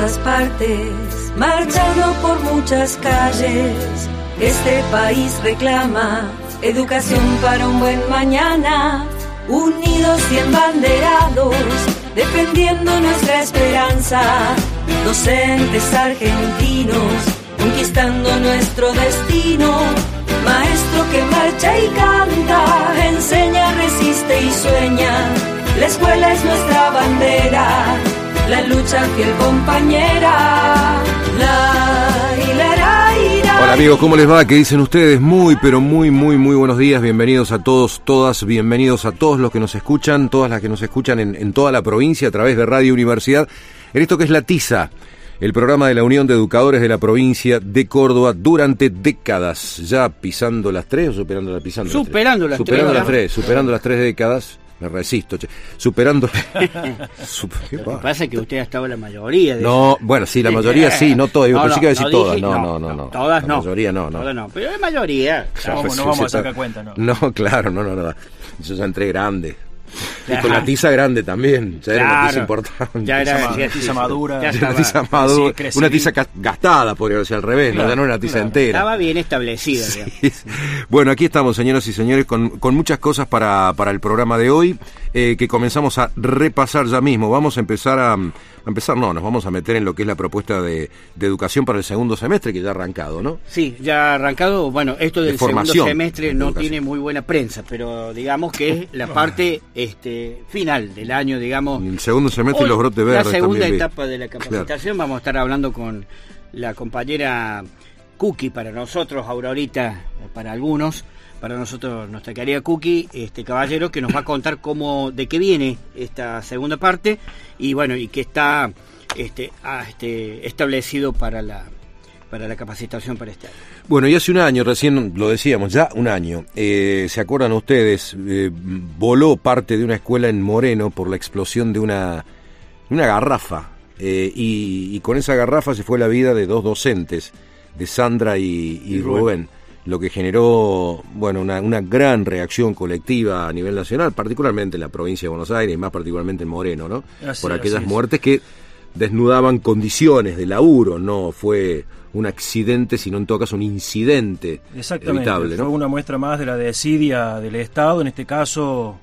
todas partes, marchando por muchas calles. Este país reclama educación para un buen mañana, unidos y embanderados, defendiendo nuestra esperanza. Docentes argentinos, conquistando nuestro destino. Maestro que marcha y canta, enseña, resiste y sueña. La escuela es nuestra bandera, la lucha fiel compañera. Hola amigos, ¿cómo les va? ¿Qué dicen ustedes? Muy, pero muy buenos días. Bienvenidos a todos, todas, bienvenidos a todos los que nos escuchan, todas las que nos escuchan en toda la provincia a través de Radio Universidad, en esto que es La Tiza, el programa de la Unión de Educadores de la provincia de Córdoba durante décadas, ya pisando las 3 o superando las 3. Superando las 3 décadas. Me resisto, superando. ¿Qué pasa? Que usted ha estado la mayoría. No, bueno, sí, la mayoría sí, no todas. Yo pensé que iba a decir todas. No. Todas no. La mayoría no. Todas no, pero la mayoría. No vamos a sacar cuenta, ¿no? No, claro, no. Yo ya entré grande. Y con la tiza grande también, ya era una tiza importante. Ya era una tiza madura. Una tiza gastada, podría decir al revés, claro, ya no era una tiza entera. Estaba bien establecida. Sí. Bueno, aquí estamos, señoras y señores, con muchas cosas para el programa de hoy, que comenzamos a repasar ya mismo. Vamos a empezar nos vamos a meter en lo que es la propuesta de educación para el segundo semestre, que ya ha arrancado, ¿no? Sí, ya ha arrancado. Bueno, esto del segundo semestre no tiene muy buena prensa, pero digamos que es la parte final del año, digamos. El segundo semestre y los brotes verdes. La segunda etapa de la capacitación, claro. Vamos a estar hablando con la compañera Cookie, para nosotros, Aurorita para algunos. Para nosotros, nuestra querida Cookie, caballero, que nos va a contar de qué viene esta segunda parte y bueno, y que está establecido para la capacitación para este año. Bueno, y hace un año, recién lo decíamos, ya un año, ¿se acuerdan ustedes? Voló parte de una escuela en Moreno por la explosión de una garrafa, y con esa garrafa se fue la vida de 2 docentes, de Sandra y Rubén. Lo que generó, bueno, una gran reacción colectiva a nivel nacional, particularmente en la provincia de Buenos Aires y más particularmente en Moreno, ¿no? Por aquellas muertes que desnudaban condiciones de laburo, no fue un accidente, sino en todo caso un incidente evitable, ¿no? Fue una muestra más de la desidia del Estado, en este caso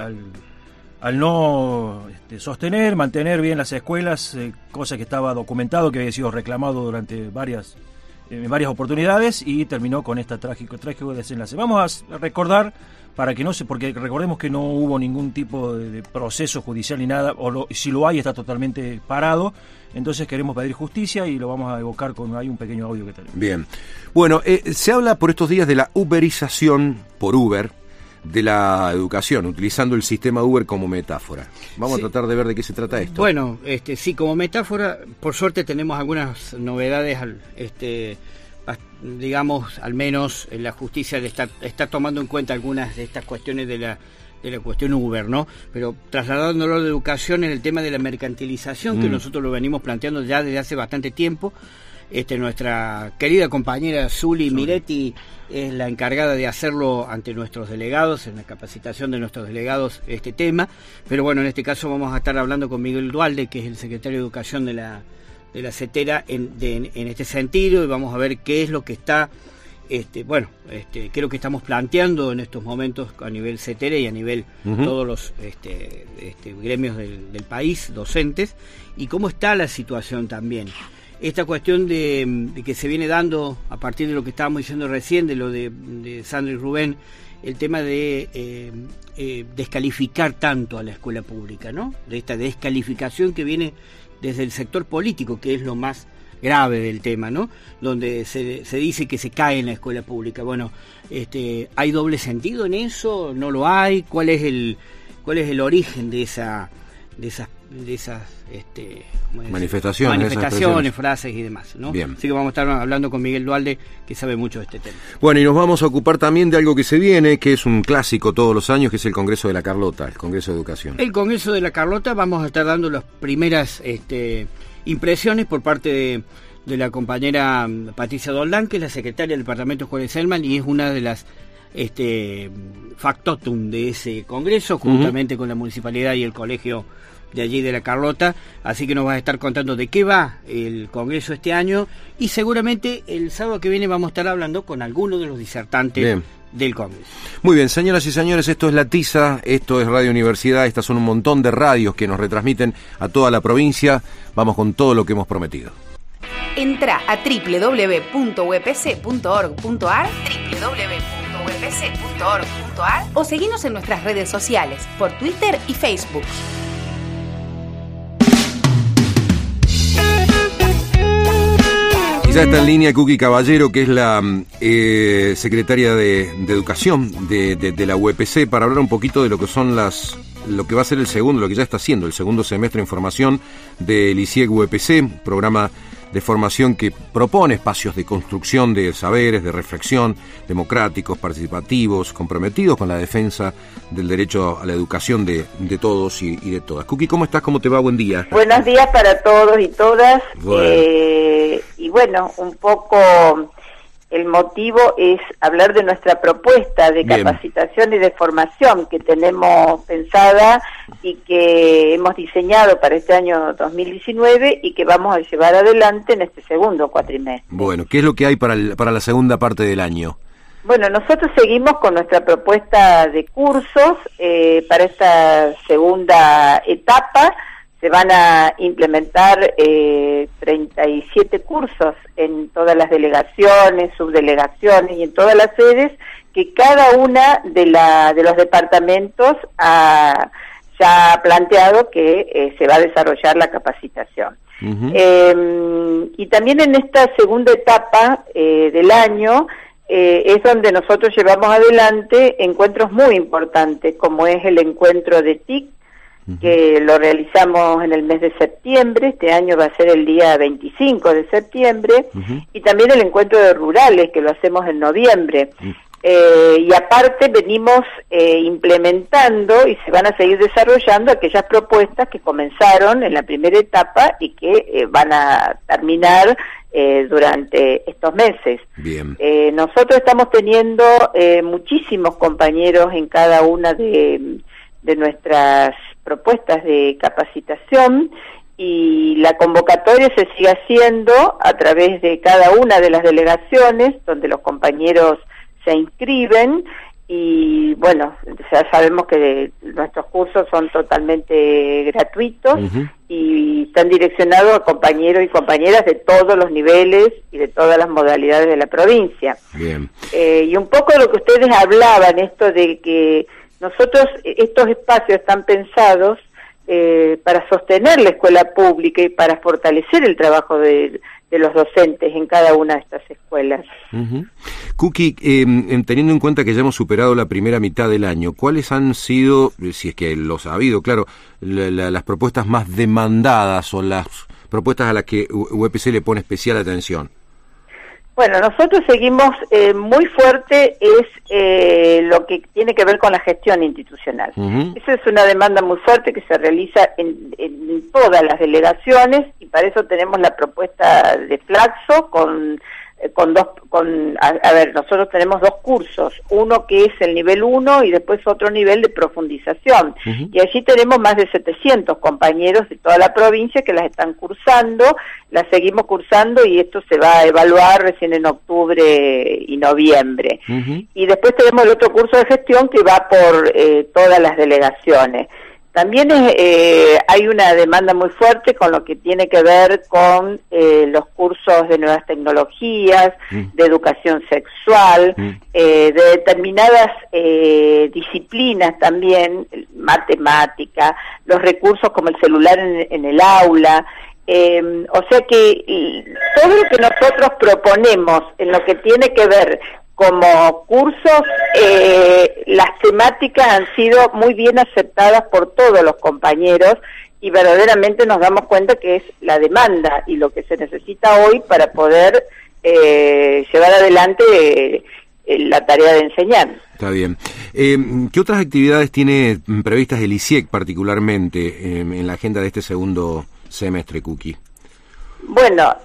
al no mantener bien las escuelas, cosa que estaba documentado, que había sido reclamado durante varias oportunidades y terminó con esta trágico desenlace. Vamos a recordar, para que no se, porque recordemos que no hubo ningún tipo de proceso judicial ni nada, si lo hay está totalmente parado, entonces queremos pedir justicia y lo vamos a evocar hay un pequeño audio que tenemos. Bien, bueno, se habla por estos días de la uberización por Uber de la educación, utilizando el sistema Uber como metáfora. Vamos a tratar de ver de qué se trata esto. Bueno, sí, como metáfora, por suerte tenemos algunas novedades, digamos, al menos la justicia está tomando en cuenta algunas de estas cuestiones de la cuestión Uber, ¿no? Pero trasladándolo de educación en el tema de la mercantilización, que nosotros lo venimos planteando ya desde hace bastante tiempo. Nuestra querida compañera Zuli Miretti es la encargada de hacerlo ante nuestros delegados, en la capacitación de nuestros delegados, este tema. Pero bueno, en este caso vamos a estar hablando con Miguel Dualde, que es el secretario de Educación de la CETERA en este sentido, y vamos a ver qué es lo que está, qué es lo que estamos planteando en estos momentos a nivel CETERA y a nivel todos los gremios del país, docentes, y cómo está la situación también. Esta cuestión de que se viene dando a partir de lo que estábamos diciendo recién, de lo de Sandra y Rubén, el tema de descalificar tanto a la escuela pública, ¿no? De esta descalificación que viene desde el sector político, que es lo más grave del tema, ¿no? Donde se dice que se cae en la escuela pública. Bueno, ¿hay doble sentido en eso? ¿No lo hay? ¿Cuál es el origen de esas manifestaciones, frases y demás, ¿no? Bien. Así que vamos a estar hablando con Miguel Dualde, que sabe mucho de este tema. Bueno, y nos vamos a ocupar también de algo que se viene, que es un clásico todos los años, que es el Congreso de la Carlota, el Congreso de Educación. El Congreso de la Carlota, vamos a estar dando las primeras impresiones por parte de la compañera Patricia Doldán, que es la secretaria del Departamento Juárez Selman, y es una de las factotum de ese congreso, juntamente con la municipalidad y el colegio de allí de la Carlota, así que nos vas a estar contando de qué va el Congreso este año, y seguramente el sábado que viene vamos a estar hablando con algunos de los disertantes del Congreso. Muy bien, señoras y señores, esto es La Tiza, esto es Radio Universidad, estas son un montón de radios que nos retransmiten a toda la provincia. Vamos con todo lo que hemos prometido. Entra a www.upc.org.ar www.upc.org.ar o seguinos en nuestras redes sociales, por Twitter y Facebook. Ya está en línea Cookie Caballero, que es la secretaria de Educación de la UPC, para hablar un poquito de lo que son lo que va a ser lo que ya está haciendo el segundo semestre en formación del ICIEC UPC, programa de formación que propone espacios de construcción de saberes, de reflexión, democráticos, participativos, comprometidos con la defensa del derecho a la educación de todos y de todas. Cookie, ¿cómo estás? ¿Cómo te va? Buen día. Buenos días para todos y todas. Bueno. Y bueno, un poco el motivo es hablar de nuestra propuesta de capacitación y de formación que tenemos pensada y que hemos diseñado para este año 2019 y que vamos a llevar adelante en este segundo cuatrimestre. Bueno, ¿qué es lo que hay para la segunda parte del año? Bueno, nosotros seguimos con nuestra propuesta de cursos para esta segunda etapa. Se van a implementar 37 cursos en todas las delegaciones, subdelegaciones y en todas las sedes, que cada una de los departamentos ya ha planteado que se va a desarrollar la capacitación. Uh-huh. Y también en esta segunda etapa del año es donde nosotros llevamos adelante encuentros muy importantes, como es el encuentro de TIC, que lo realizamos en el mes de septiembre. Este año va a ser el día 25 de septiembre, y también el encuentro de rurales, que lo hacemos en noviembre. Y aparte venimos implementando y se van a seguir desarrollando aquellas propuestas que comenzaron en la primera etapa y que van a terminar durante estos meses. Bien. Nosotros estamos teniendo muchísimos compañeros en cada una de nuestras propuestas de capacitación, y la convocatoria se sigue haciendo a través de cada una de las delegaciones donde los compañeros se inscriben. Y bueno, ya sabemos que nuestros cursos son totalmente gratuitos, y están direccionados a compañeros y compañeras de todos los niveles y de todas las modalidades de la provincia. Bien. Y un poco de lo que ustedes hablaban, esto de que nosotros, estos espacios están pensados para sostener la escuela pública y para fortalecer el trabajo de los docentes en cada una de estas escuelas. Uh-huh. Cookie, teniendo en cuenta que ya hemos superado la primera mitad del año, ¿cuáles han sido, si es que los ha habido, claro, las propuestas más demandadas o las propuestas a las que UPC le pone especial atención? Bueno, nosotros seguimos muy fuerte lo que tiene que ver con la gestión institucional. Uh-huh. Esa es una demanda muy fuerte que se realiza en todas las delegaciones, y para eso tenemos la propuesta de Flaxo nosotros tenemos dos cursos, uno que es el nivel 1 y después otro nivel de profundización. Uh-huh. Y allí tenemos más de 700 compañeros de toda la provincia que las están cursando, las seguimos cursando, y esto se va a evaluar recién en octubre y noviembre. Uh-huh. Y después tenemos el otro curso de gestión que va por todas las delegaciones. También hay una demanda muy fuerte con lo que tiene que ver con los cursos de nuevas tecnologías, de educación sexual, de determinadas disciplinas también, matemática, los recursos como el celular en el aula. O sea que todo lo que nosotros proponemos en lo que tiene que ver como cursos, las temáticas han sido muy bien aceptadas por todos los compañeros, y verdaderamente nos damos cuenta que es la demanda y lo que se necesita hoy para poder llevar adelante la tarea de enseñar. Está bien. ¿Qué otras actividades tiene previstas el ICIEC particularmente en la agenda de este segundo semestre, Cookie? Bueno,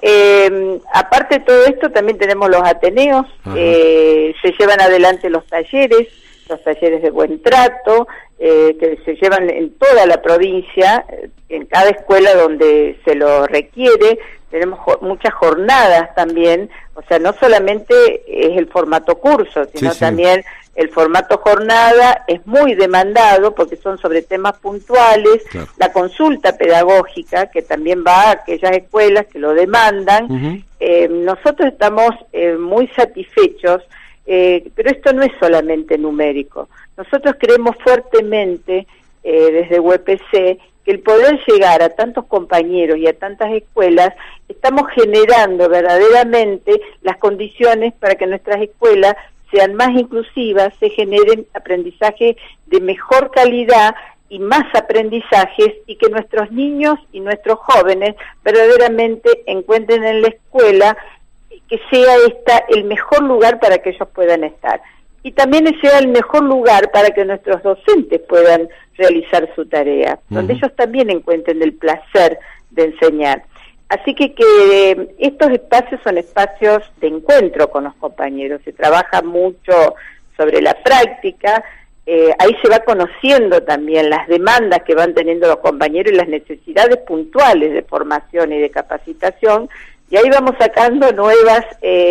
aparte de todo esto, también tenemos los ateneos, se llevan adelante los talleres los talleres de buen trato, que se llevan en toda la provincia, en cada escuela donde se lo requiere. Tenemos muchas jornadas también, o sea, no solamente es el formato curso, sino también el formato jornada es muy demandado porque son sobre temas puntuales, la consulta pedagógica, que también va a aquellas escuelas que lo demandan. Nosotros estamos muy satisfechos, pero esto no es solamente numérico. Nosotros creemos fuertemente desde UPC que el poder llegar a tantos compañeros y a tantas escuelas, estamos generando verdaderamente las condiciones para que nuestras escuelas sean más inclusivas, se generen aprendizaje de mejor calidad y más aprendizajes, y que nuestros niños y nuestros jóvenes verdaderamente encuentren en la escuela que sea esta el mejor lugar para que ellos puedan estar. Y también sea el mejor lugar para que nuestros docentes puedan realizar su tarea, donde ellos también encuentren el placer de enseñar. Así que estos espacios son espacios de encuentro con los compañeros, se trabaja mucho sobre la práctica, ahí se va conociendo también las demandas que van teniendo los compañeros y las necesidades puntuales de formación y de capacitación, y ahí vamos sacando nuevos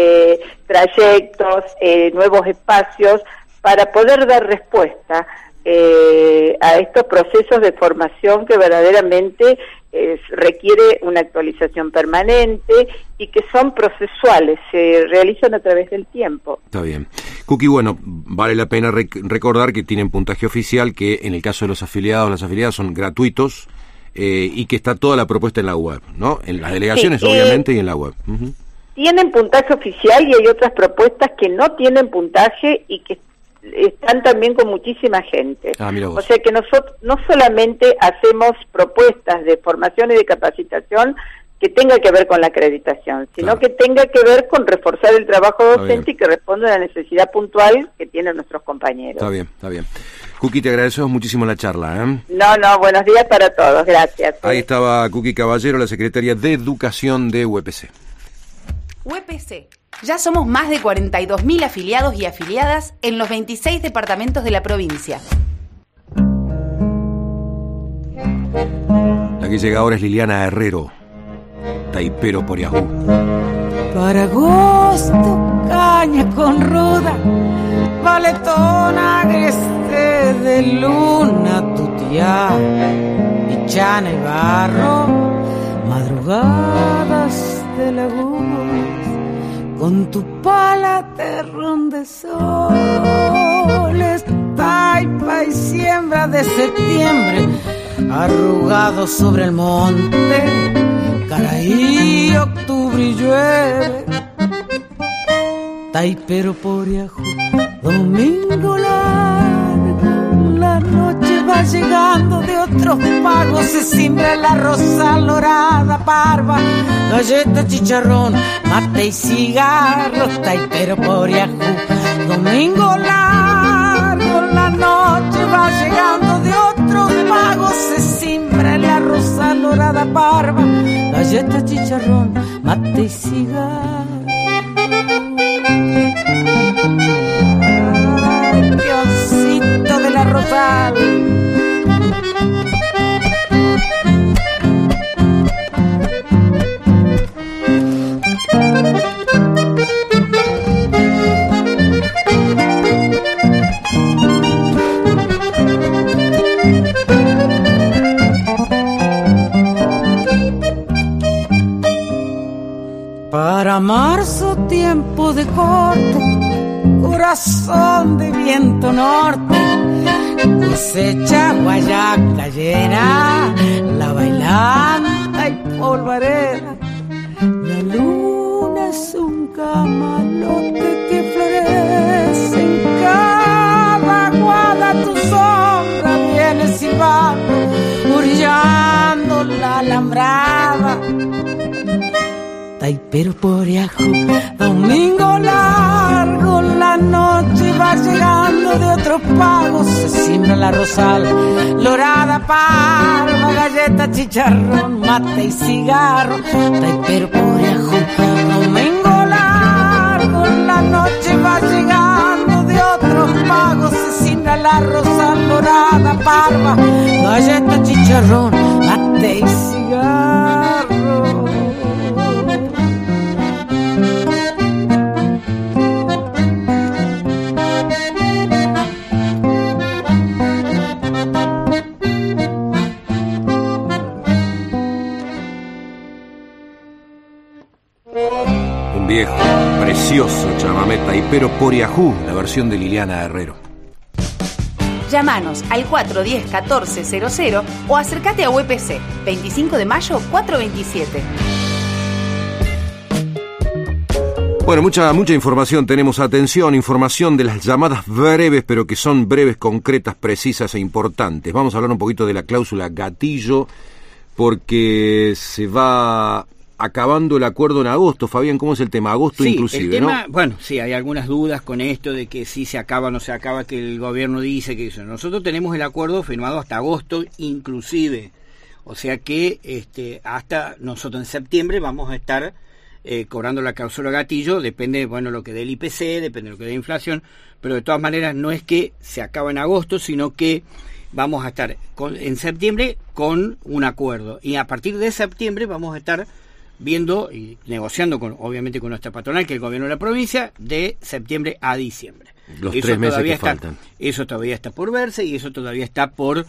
trayectos, nuevos espacios para poder dar respuesta a estos procesos de formación que verdaderamente requiere una actualización permanente y que son procesuales, se realizan a través del tiempo. Está bien. Cookie, bueno, vale la pena recordar que tienen puntaje oficial, que en el caso de los afiliados, las afiliadas son gratuitos, y que está toda la propuesta en la web, ¿no? En las delegaciones, obviamente, y en la web. Tienen puntaje oficial y hay otras propuestas que no tienen puntaje y que están también con muchísima gente. O sea que nosotros no solamente hacemos propuestas de formación y de capacitación que tenga que ver con la acreditación, sino que tenga que ver con reforzar el trabajo docente y que responda a la necesidad puntual que tienen nuestros compañeros. Está bien, está bien. Cookie, te agradecemos muchísimo la charla. No, buenos días para todos, gracias. Ahí estaba Cookie Caballero, la secretaria de Educación de UPC. UPC. Ya somos más de 42.000 afiliados y afiliadas en los 26 departamentos de la provincia. La que llega ahora es Liliana Herrero, Taipero por Yahoo. Para agosto, caña con ruda, valetona agreste de luna tutear, y chana y barro, madrugadas de lagunas, con tu pala terrón de soles, taipa y siembra de septiembre, arrugado sobre el monte, Caraí, octubre y llueve, Taipero por Yahoo, domingo largo, la noche va llegando de otros pagos, se siembra la rosa lorada, parva, galleta, chicharrón, mate y cigarros, Taipero por Yahoo, domingo largo, la noche va llegando de otros pagos, se siembra la rosa lorada, parva, galleta, chicharrón, mate y cigarros. Ay, Diosito de la Rosada. Para marzo, tiempo de corte, corazón de viento norte, cosecha guayaca llena, la bailanta y polvareda. La luna es un camalote que florece en cada aguada, tu sombra viene silbando, orillando la alambrada. Taipero por Yahoo, domingo largo, la noche va llegando de otros pagos, se siembra la rosal, lorada, parva, galleta, chicharrón, mate y cigarro, Taipero por Yahoo, domingo largo, la noche va llegando de otros pagos, se siembra siembra la rosa dorada, parva, galleta, chicharrón, mate y cigarro. Viejo, precioso chamamé taipero por Yahoo, la versión de Liliana Herrero. Llámanos al 410-1400 o acércate a UPC, 25 de mayo 427. Bueno, mucha información tenemos. Atención, información de las llamadas breves, pero que son breves, concretas, precisas e importantes. Vamos a hablar un poquito de la cláusula gatillo, porque se va acabando el acuerdo en agosto. Fabián, ¿cómo es el tema? Agosto sí, inclusive, el tema, ¿no? Bueno, sí, hay algunas dudas con esto de que si se acaba o no se acaba, que el gobierno dice que eso. Nosotros tenemos el acuerdo firmado hasta agosto inclusive. O sea que hasta nosotros en septiembre vamos a estar cobrando la cláusula gatillo. Depende, bueno, lo que dé el IPC, depende de lo que dé la inflación, pero de todas maneras no es que se acaba en agosto, sino que vamos a estar en septiembre con un acuerdo. Y a partir de septiembre vamos a estar viendo y negociando obviamente con nuestra patronal, que es el gobierno de la provincia, de septiembre a diciembre. Los 3 meses que faltan. Eso todavía está por verse y eso todavía está por,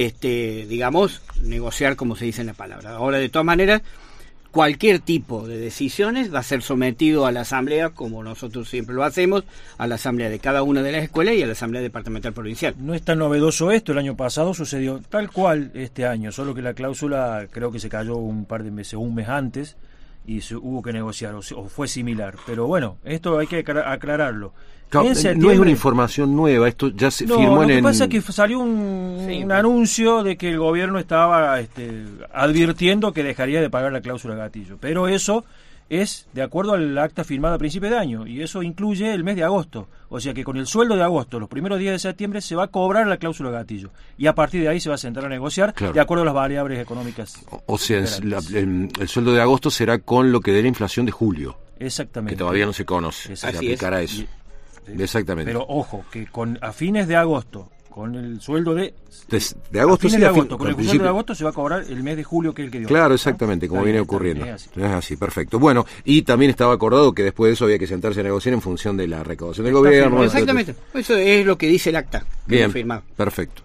digamos, negociar, como se dice en la palabra. Ahora, de todas maneras, cualquier tipo de decisiones va a ser sometido a la asamblea, como nosotros siempre lo hacemos, a la asamblea de cada una de las escuelas y a la asamblea departamental provincial. No es tan novedoso esto, el año pasado sucedió tal cual este año, solo que la cláusula creo que se cayó un par de meses, un mes antes, y hubo que negociar, o fue similar. Pero bueno, esto hay que aclararlo. Claro, no es una información nueva, esto ya se firmó en... Lo que pasa es que salió un anuncio de que el gobierno estaba advirtiendo que dejaría de pagar la cláusula gatillo, pero eso es de acuerdo al acta firmada a principios de año, y eso incluye el mes de agosto, o sea que con el sueldo de agosto, los primeros días de septiembre, se va a cobrar la cláusula gatillo, y a partir de ahí se va a sentar a negociar, claro, de acuerdo a las variables económicas. O sea, el sueldo de agosto será con lo que dé la inflación de julio. Exactamente. Que todavía no se conoce, se aplicará eso. Exactamente. Pero ojo, que a fines de agosto, con el sueldo de agosto, con el sueldo de agosto se va a cobrar el mes de julio, que es el que dio. Claro, exactamente, como viene ocurriendo. Es así, perfecto. Bueno, y también estaba acordado que después de eso había que sentarse a negociar en función de la recaudación del gobierno. Exactamente, eso es lo que dice el acta. Bien, perfecto.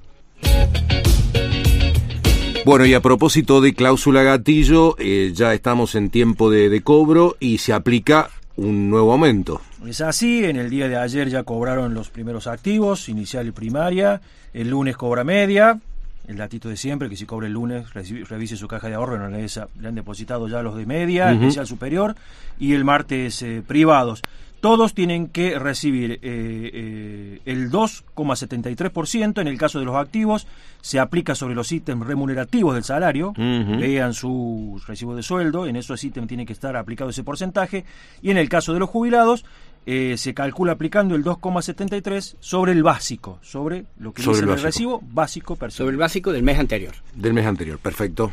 Bueno, y a propósito de cláusula gatillo, ya estamos en tiempo de cobro y se aplica un nuevo aumento. Es así, en el día de ayer ya cobraron los primeros activos, inicial y primaria, el lunes cobra media, el datito de siempre, que si cobra el lunes revise su caja de ahorro, no le han depositado ya los de media, especial superior, y el martes privados. Todos tienen que recibir el 2,73%, en el caso de los activos, se aplica sobre los ítems remunerativos del salario, vean su recibo de sueldo, en esos ítems tiene que estar aplicado ese porcentaje, y en el caso de los jubilados, se calcula aplicando el 2,73 sobre el básico, sobre lo que dice el recibo básico personal. Sobre el básico del mes anterior. Del mes anterior, perfecto.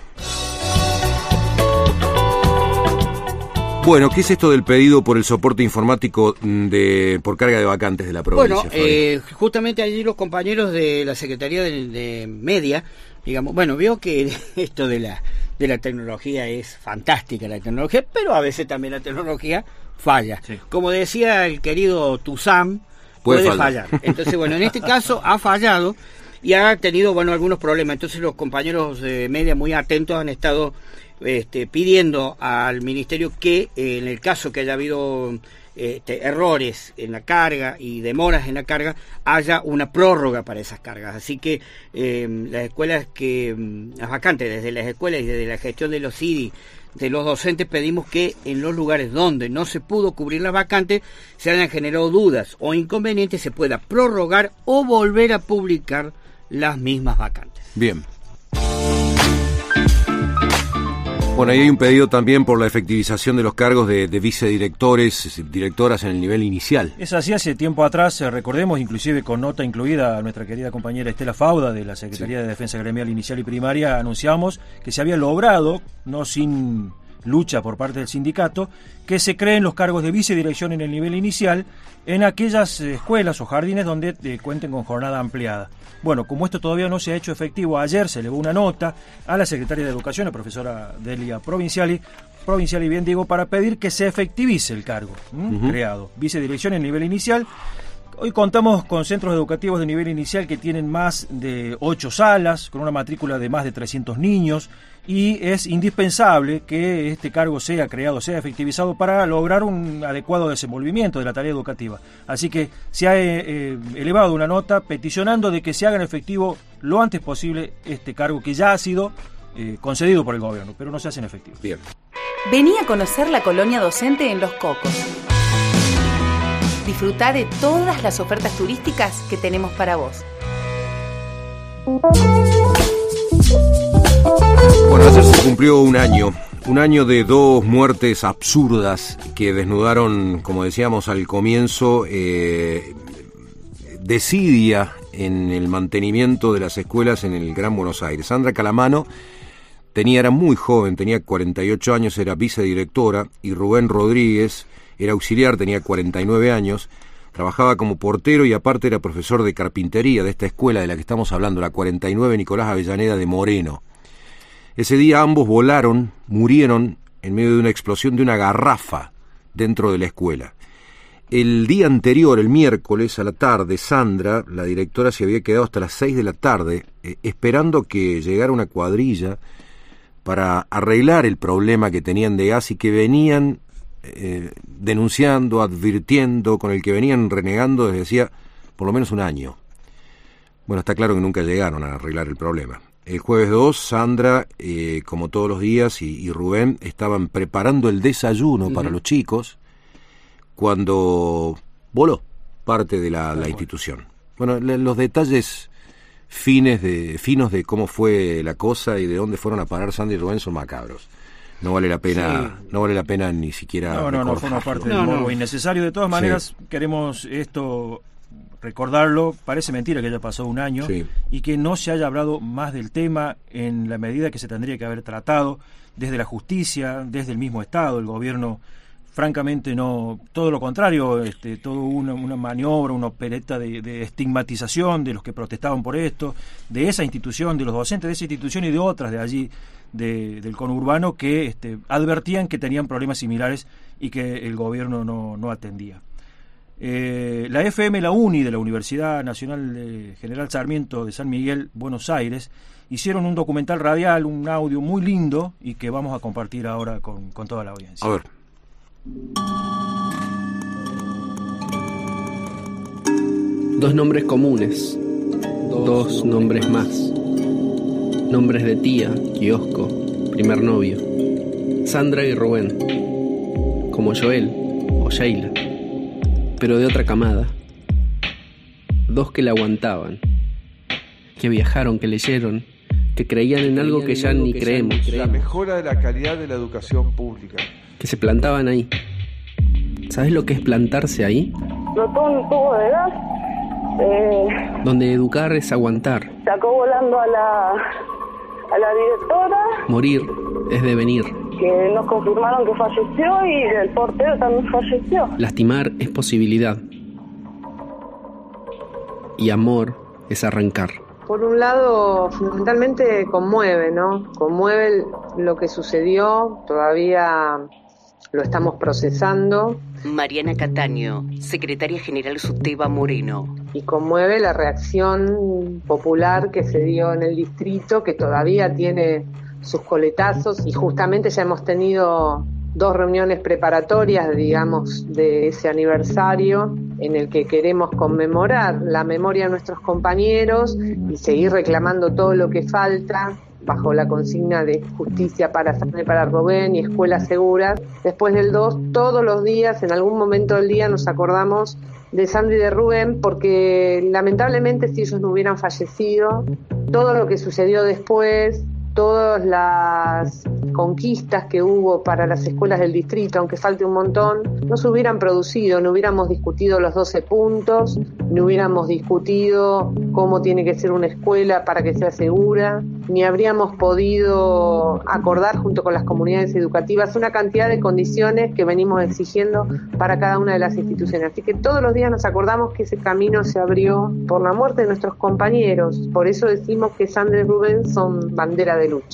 Bueno, ¿qué es esto del pedido por el soporte informático por carga de vacantes de la provincia? Bueno, justamente allí los compañeros de la Secretaría de Media, digamos, bueno, veo que esto de la tecnología es fantástica, la tecnología, pero a veces también la tecnología falla. Sí. Como decía el querido Tuzán, puede fallar. Entonces, bueno, en este caso ha fallado y ha tenido, bueno, algunos problemas. Entonces los compañeros de Media muy atentos han estado pidiendo al ministerio que en el caso que haya habido errores en la carga y demoras en la carga, haya una prórroga para esas cargas. Así que las escuelas las vacantes desde las escuelas y desde la gestión de los CIDI, de los docentes, pedimos que en los lugares donde no se pudo cubrir las vacantes, se hayan generado dudas o inconvenientes, se pueda prorrogar o volver a publicar las mismas vacantes. Bien. Bueno, ahí hay un pedido también por la efectivización de los cargos de vicedirectores, directoras en el nivel inicial. Es así, hace tiempo atrás, recordemos, inclusive con nota incluida a nuestra querida compañera Estela Fauda de la Secretaría de Defensa Gremial Inicial y Primaria, anunciamos que se había logrado, no sin lucha por parte del sindicato, que se creen los cargos de vicedirección en el nivel inicial en aquellas escuelas o jardines donde cuenten con jornada ampliada. Bueno, como esto todavía no se ha hecho efectivo, ayer se elevó una nota a la secretaria de Educación, la profesora Delia Provinciali, bien digo, para pedir que se efectivice el cargo creado, vicedirección en nivel inicial. Hoy contamos con centros educativos de nivel inicial que tienen más de 8 salas, con una matrícula de más de 300 niños, y es indispensable que este cargo sea creado, sea efectivizado para lograr un adecuado desenvolvimiento de la tarea educativa. Así que se ha elevado una nota peticionando de que se haga efectivo lo antes posible este cargo que ya ha sido concedido por el gobierno, pero no se hace en efectivo. Bien. Vení a conocer la colonia docente en Los Cocos. Disfrutá de todas las ofertas turísticas que tenemos para vos. Bueno, ayer se cumplió un año de 2 muertes absurdas que desnudaron, como decíamos al comienzo, desidia en el mantenimiento de las escuelas en el Gran Buenos Aires. Sandra Calamano era muy joven, tenía 48 años, era vicedirectora, y Rubén Rodríguez era auxiliar, tenía 49 años, trabajaba como portero y aparte era profesor de carpintería de esta escuela de la que estamos hablando, la 49 Nicolás Avellaneda de Moreno. Ese día ambos murieron en medio de una explosión de una garrafa dentro de la escuela. El día anterior, el miércoles a la tarde, Sandra, la directora, se había quedado hasta las 6 de la tarde esperando que llegara una cuadrilla para arreglar el problema que tenían de gas y que venían denunciando, advirtiendo, con el que venían renegando desde hacía por lo menos un año. Bueno, está claro que nunca llegaron a arreglar el problema. El jueves 2, Sandra, como todos los días, y Rubén estaban preparando el desayuno para los chicos cuando voló parte de la institución. Bueno, los detalles finos de cómo fue la cosa y de dónde fueron a parar Sandra y Rubén son macabros. No vale la pena ni siquiera no forma parte del morbo innecesario. De todas maneras, queremos esto recordarlo. Parece mentira que haya pasado un año y que no se haya hablado más del tema en la medida que se tendría que haber tratado desde la justicia, desde el mismo Estado. El gobierno, francamente, no, todo lo contrario, todo una maniobra, una opereta de estigmatización de los que protestaban por esto, de esa institución, de los docentes de esa institución y de otras de allí, del conurbano, que advertían que tenían problemas similares y que el gobierno no atendía. La FM La Uni de la Universidad Nacional General Sarmiento de San Miguel, Buenos Aires, hicieron un documental radial, un audio muy lindo y que vamos a compartir ahora con toda la audiencia. A ver. Dos nombres comunes, dos nombres más. Nombres de tía, kiosco, primer novio. Sandra y Rubén. Como Joel o Sheila, pero de otra camada. Dos que la aguantaban, que viajaron, que leyeron, que creían en algo que ya ni creemos. La mejora de la calidad de la educación pública. Que se plantaban ahí. ¿Sabes lo que es plantarse ahí? Flotó un tubo de gas. Donde educar es aguantar. Sacó volando a la directora. Morir es devenir. Que nos confirmaron que falleció y el portero también falleció. Lastimar es posibilidad. Y amor es arrancar. Por un lado, fundamentalmente conmueve, ¿no? Conmueve lo que sucedió, todavía lo estamos procesando. Mariana Cataño, secretaria general Suteba Moreno. Y conmueve la reacción popular que se dio en el distrito, que todavía tiene sus coletazos, y justamente ya hemos tenido 2 reuniones preparatorias, digamos, de ese aniversario en el que queremos conmemorar la memoria de nuestros compañeros y seguir reclamando todo lo que falta bajo la consigna de justicia para Sandra y para Rubén y escuelas seguras. Después del 2, todos los días, en algún momento del día, nos acordamos de Sandra y de Rubén, porque lamentablemente si ellos no hubieran fallecido, todo lo que sucedió después, todas las conquistas que hubo para las escuelas del distrito, aunque falte un montón, no se hubieran producido, no hubiéramos discutido los 12 puntos, no hubiéramos discutido cómo tiene que ser una escuela para que sea segura, ni habríamos podido acordar junto con las comunidades educativas una cantidad de condiciones que venimos exigiendo para cada una de las instituciones. Así que todos los días nos acordamos que ese camino se abrió por la muerte de nuestros compañeros. Por eso decimos que Sandra y Rubén son bandera de lucha.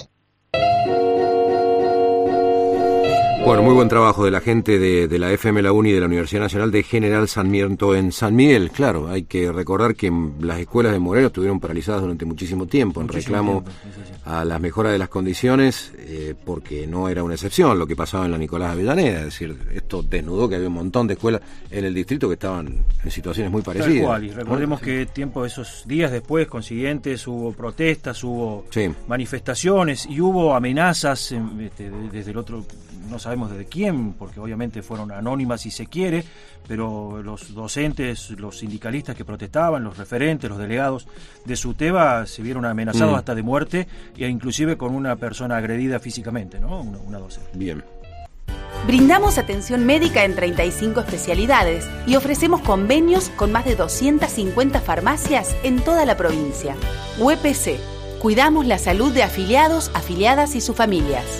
Bueno, muy buen trabajo de la gente de la FM La Uni y de la Universidad Nacional de General Sarmiento en San Miguel. Claro, hay que recordar que las escuelas de Moreno estuvieron paralizadas durante muchísimo tiempo en reclamo a las mejoras de las condiciones, porque no era una excepción lo que pasaba en la Nicolás Avellaneda. Es decir, esto desnudó que había un montón de escuelas en el distrito que estaban en situaciones muy parecidas. Tal cual, y recordemos que tiempo de esos días después, consiguientes, hubo protestas, hubo manifestaciones y hubo amenazas desde el otro... No sabemos desde quién, porque obviamente fueron anónimas si se quiere, pero los docentes, los sindicalistas que protestaban, los referentes, los delegados de SUTEBA se vieron amenazados hasta de muerte, e inclusive con una persona agredida físicamente, ¿no? Una docente. Bien. Brindamos atención médica en 35 especialidades y ofrecemos convenios con más de 250 farmacias en toda la provincia. UPC. Cuidamos la salud de afiliados, afiliadas y sus familias.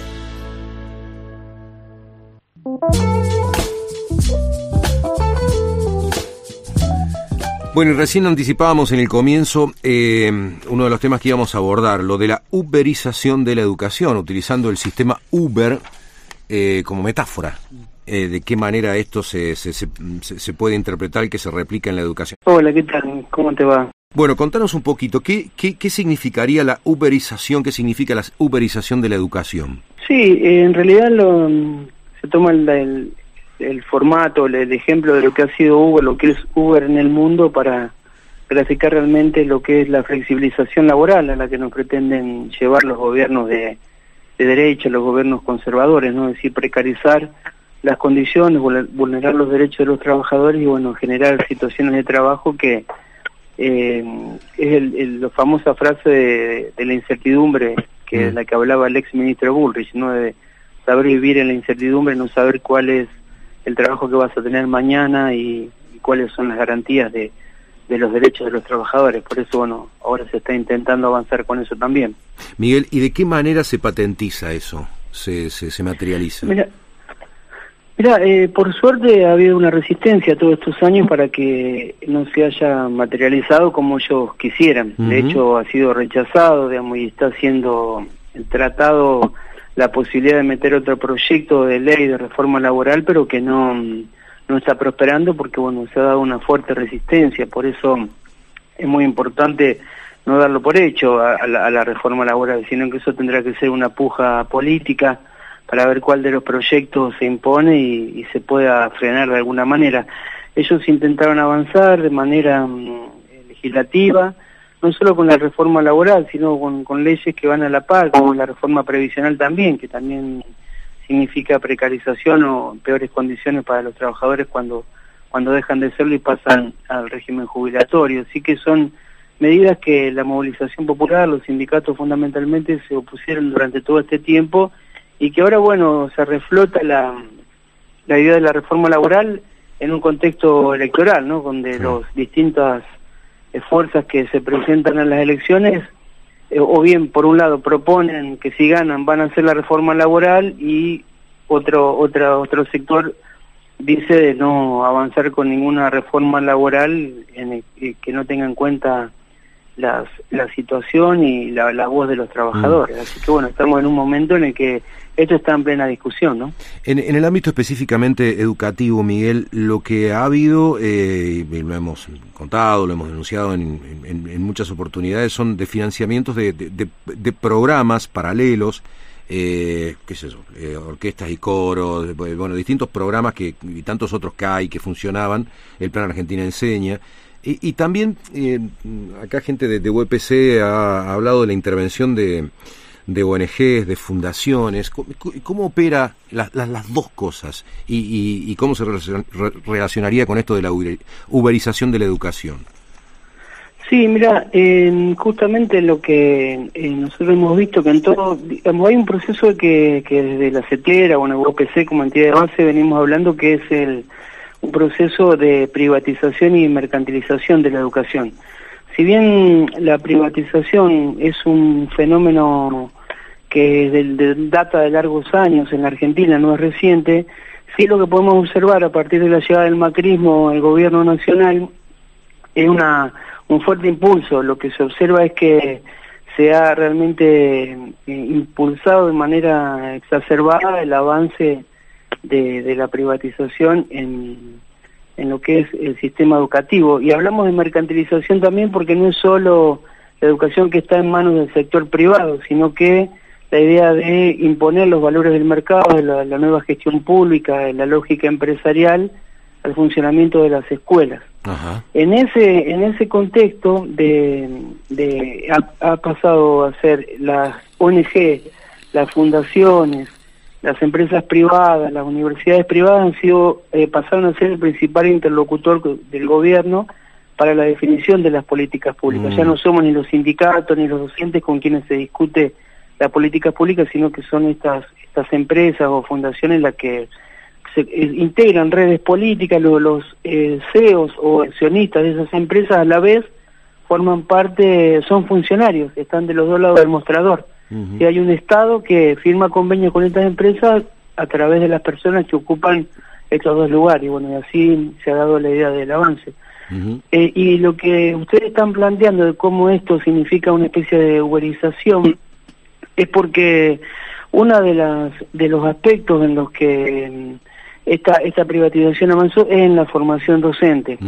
Bueno, y recién anticipábamos en el comienzo uno de los temas que íbamos a abordar, lo de la uberización de la educación, utilizando el sistema Uber como metáfora. ¿De qué manera esto se puede interpretar y que se replica en la educación? Hola, ¿qué tal? ¿Cómo te va? Bueno, contanos un poquito, ¿qué significaría la uberización, qué significa la uberización de la educación? Sí, en realidad se toma el formato, el ejemplo de lo que ha sido Uber, lo que es Uber en el mundo, para graficar realmente lo que es la flexibilización laboral a la que nos pretenden llevar los gobiernos de derecha, los gobiernos conservadores, ¿no? Es decir, precarizar las condiciones, vulnerar los derechos de los trabajadores y, bueno, generar situaciones de trabajo que es la famosa frase de la incertidumbre, que es la que hablaba el ex ministro Bullrich, ¿no? De saber vivir en la incertidumbre, no saber cuál es el trabajo que vas a tener mañana y cuáles son las garantías de los derechos de los trabajadores. Por eso, bueno, ahora se está intentando avanzar con eso también. Miguel, ¿y de qué manera se patentiza eso? ¿Se materializa? Mira, por suerte ha habido una resistencia todos estos años para que no se haya materializado como ellos quisieran. De hecho, ha sido rechazado, digamos, y está siendo tratado la posibilidad de meter otro proyecto de ley de reforma laboral, pero que no está prosperando porque, bueno, se ha dado una fuerte resistencia. Por eso es muy importante no darlo por hecho a la reforma laboral, sino que eso tendrá que ser una puja política para ver cuál de los proyectos se impone y se pueda frenar de alguna manera. Ellos intentaron avanzar de manera legislativa, no solo con la reforma laboral, sino con leyes que van a la par, como la reforma previsional también, que también significa precarización o peores condiciones para los trabajadores cuando dejan de serlo y pasan al régimen jubilatorio. Así que son medidas que la movilización popular, los sindicatos fundamentalmente se opusieron durante todo este tiempo y que ahora, bueno, se reflota la idea de la reforma laboral en un contexto electoral, ¿no? Donde los distintas fuerzas que se presentan en las elecciones, o bien por un lado proponen que si ganan van a hacer la reforma laboral y otro sector dice de no avanzar con ninguna reforma laboral que no tenga en cuenta la situación y la voz de los trabajadores. Así que, bueno, estamos en un momento en el que esto está en plena discusión, ¿no? En el ámbito específicamente educativo, Miguel, lo que ha habido, y lo hemos contado, lo hemos denunciado en muchas oportunidades, son de financiamientos de programas paralelos, qué es eso, orquestas y coros, bueno, distintos programas y tantos otros que hay que funcionaban, el Plan Argentina Enseña. Y también, acá gente de UPC ha hablado de la intervención de ONGs, de fundaciones. ¿Cómo opera las dos cosas? ¿Y cómo se relacionaría con esto de la uberización de la educación? Sí, mira, justamente lo que nosotros hemos visto que en todo, digamos, hay un proceso que desde la CETERA, bueno, UPC como entidad de base venimos hablando, que es un proceso de privatización y mercantilización de la educación. si bien la privatización es un fenómeno que data de largos años en la Argentina, no es reciente, sí lo que podemos observar a partir de la llegada del macrismo al gobierno nacional es un fuerte impulso. Lo que se observa es que se ha realmente impulsado de manera exacerbada el avance de la privatización en lo que es el sistema educativo. Y hablamos de mercantilización también porque no es solo la educación que está en manos del sector privado, sino que la idea de imponer los valores del mercado, de la nueva gestión pública, de la lógica empresarial al funcionamiento de las escuelas. Ajá. En ese contexto ha pasado a ser las ONG, las fundaciones, las empresas privadas, las universidades privadas pasaron a ser el principal interlocutor del gobierno para la definición de las políticas públicas. Ya no somos ni los sindicatos ni los docentes con quienes se discute la política pública, sino que son estas empresas o fundaciones las que se integran redes políticas. Los CEOs o accionistas de esas empresas a la vez forman parte, son funcionarios, están de los dos lados del mostrador. Y hay un Estado que firma convenios con estas empresas a través de las personas que ocupan estos dos lugares, y bueno, y así se ha dado la idea del avance. Y lo que ustedes están planteando de cómo esto significa una especie de uberización es porque uno de los aspectos en los que esta privatización avanzó es en la formación docente.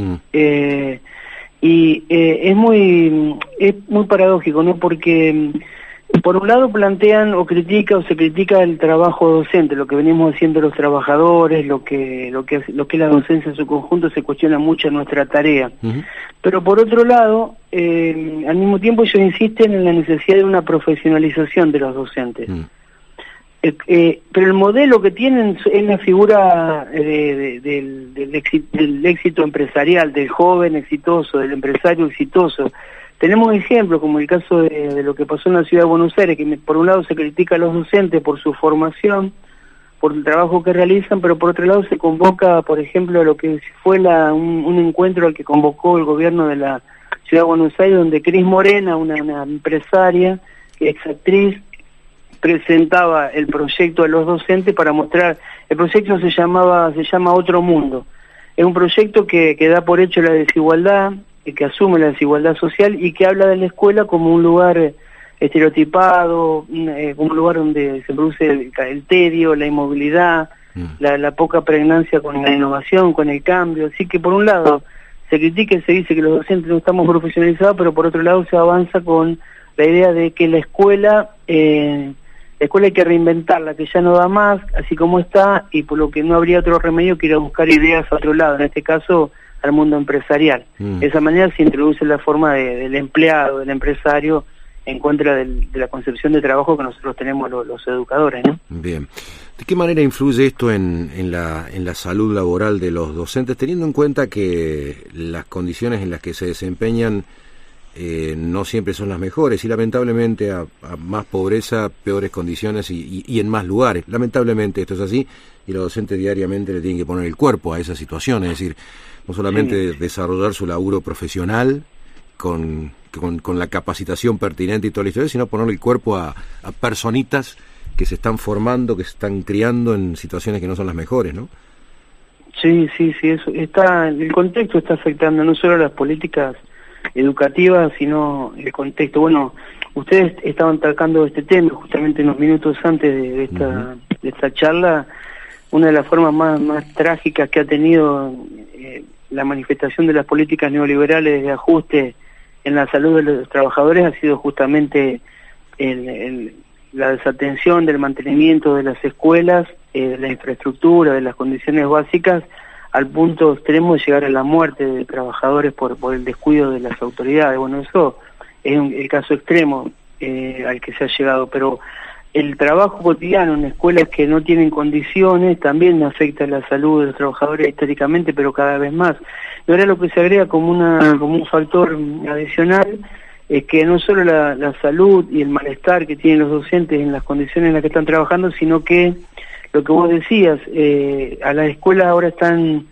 Es muy paradójico, ¿no? Porque por un lado plantean se critica el trabajo docente, lo que venimos haciendo los trabajadores, lo que es la docencia en su conjunto, se cuestiona mucho nuestra tarea. Pero por otro lado, al mismo tiempo ellos insisten en la necesidad de una profesionalización de los docentes. Pero el modelo que tienen es la figura del éxito empresarial, del joven exitoso, del empresario exitoso. Tenemos ejemplos como el caso de lo que pasó en la ciudad de Buenos Aires, que por un lado se critica a los docentes por su formación, por el trabajo que realizan, pero por otro lado se convoca, por ejemplo, a lo que fue un encuentro al que convocó el gobierno de la ciudad de Buenos Aires, donde Cris Morena, una empresaria, exactriz, presentaba el proyecto a los docentes para mostrar. El proyecto se llama Otro Mundo. Es un proyecto que da por hecho la desigualdad, que asume la desigualdad social y que habla de la escuela como un lugar estereotipado, como un lugar donde se produce el tedio, la inmovilidad, la poca pregnancia con la innovación, con el cambio. Así que por un lado se critica y se dice que los docentes no estamos profesionalizados, pero por otro lado se avanza con la idea de que la escuela hay que reinventarla, que ya no da más, así como está, y por lo que no habría otro remedio que ir a buscar ideas a otro lado, en este caso al mundo empresarial. De esa manera se introduce la forma del empleado, del empresario, en contra de la concepción de trabajo que nosotros tenemos los educadores, ¿no? Bien. ¿De qué manera influye esto en la salud laboral de los docentes, teniendo en cuenta que las condiciones en las que se desempeñan no siempre son las mejores y lamentablemente a más pobreza, peores condiciones y en más lugares? Lamentablemente esto es así y los docentes diariamente le tienen que poner el cuerpo a esa situación, es decir, no solamente desarrollar su laburo profesional con la capacitación pertinente y toda la historia, sino ponerle el cuerpo a personitas que se están formando, que se están criando en situaciones que no son las mejores, ¿no? Sí, eso el contexto está afectando no solo a las políticas educativas, sino el contexto. Bueno, ustedes estaban tocando este tema justamente unos minutos antes de esta charla. Una de las formas más trágicas que ha tenido la manifestación de las políticas neoliberales de ajuste en la salud de los trabajadores ha sido justamente la desatención del mantenimiento de las escuelas, de la infraestructura, de las condiciones básicas, al punto extremo de llegar a la muerte de trabajadores por el descuido de las autoridades. Bueno, eso es el caso extremo al que se ha llegado, pero el trabajo cotidiano en escuelas que no tienen condiciones también afecta la salud de los trabajadores históricamente, pero cada vez más. Y ahora lo que se agrega como un factor adicional es que no solo la salud y el malestar que tienen los docentes en las condiciones en las que están trabajando, sino que lo que vos decías, a las escuelas ahora están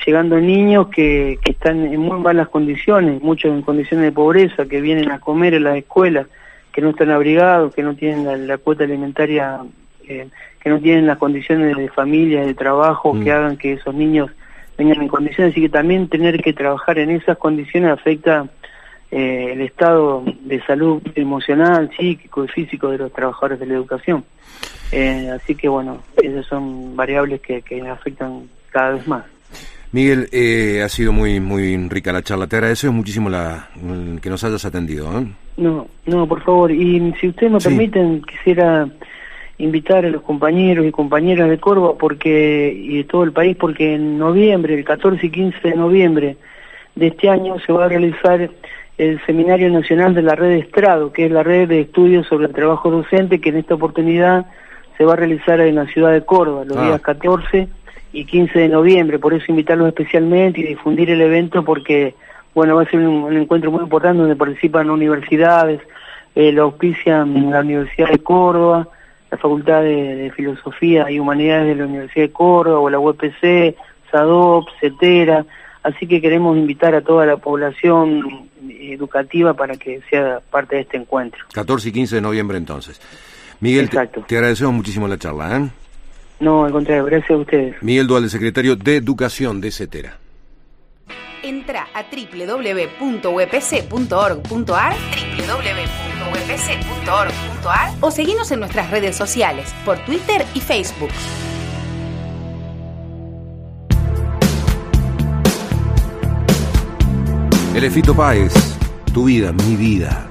llegando niños que están en muy malas condiciones, muchos en condiciones de pobreza, que vienen a comer en las escuelas, que no están abrigados, que no tienen la cuota alimentaria, que no tienen las condiciones de familia, de trabajo, que hagan que esos niños vengan en condiciones. Así que también tener que trabajar en esas condiciones afecta el estado de salud emocional, psíquico y físico de los trabajadores de la educación. Así que bueno, esas son variables que afectan cada vez más. Miguel, ha sido muy rica la charla. Te agradezco muchísimo que nos hayas atendido. No, por favor. Y si ustedes me permiten, quisiera invitar a los compañeros y compañeras de Córdoba y de todo el país, porque en noviembre, el 14 y 15 de noviembre de este año, se va a realizar el Seminario Nacional de la Red Estrado, que es la red de estudios sobre el trabajo docente, que en esta oportunidad se va a realizar en la ciudad de Córdoba, los días 14 y 15 de noviembre. Por eso invitarlos especialmente y difundir el evento, porque bueno, va a ser un encuentro muy importante donde participan universidades, lo auspician la Universidad de Córdoba, la Facultad de Filosofía y Humanidades de la Universidad de Córdoba, o la UPC, SADOP, CETERA. Así que queremos invitar a toda la población educativa para que sea parte de este encuentro. 14 y 15 de noviembre entonces. Miguel, te agradecemos muchísimo la charla. No, al contrario, gracias a ustedes. Miguel Duhalde, secretario de Educación de CETERA. Entra a www.upc.org.ar www.upc.org.ar o seguinos en nuestras redes sociales, por Twitter y Facebook. El Fito Páez, tu vida, mi vida.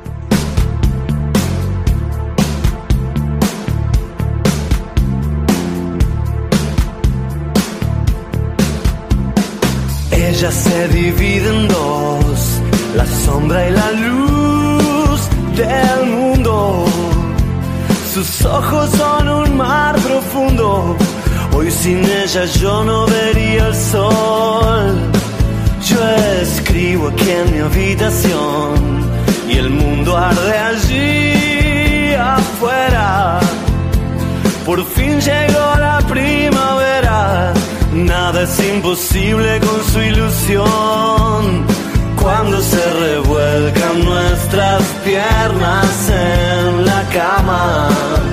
Ella se divide en dos, la sombra y la luz del mundo. Sus ojos son un mar profundo, hoy sin ella yo no vería el sol. Yo escribo aquí en mi habitación y el mundo arde allí afuera. Por fin llegó la primavera, nada es imposible con su ilusión. Cuando se revuelcan nuestras piernas en la cama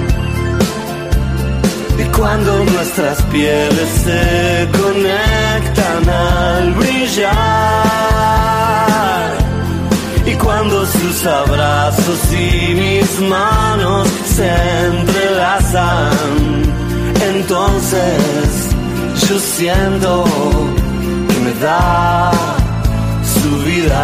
y cuando nuestras pieles se conectan al brillar y cuando sus abrazos y mis manos se entrelazan, entonces yo siento que me da su vida.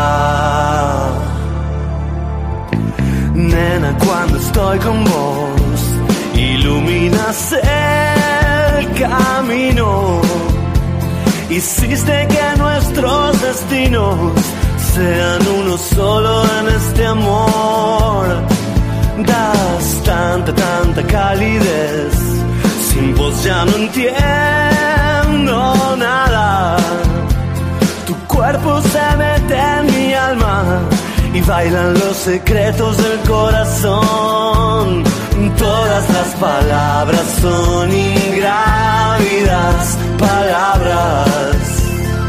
Nena, cuando estoy con vos, iluminas el camino. Hiciste que nuestros destinos sean uno solo en este amor. Das tanta calidez, sin vos ya no entiendo nada. Tu cuerpo se mete en mi alma y bailan los secretos del corazón. Todas las palabras son ingrávidas palabras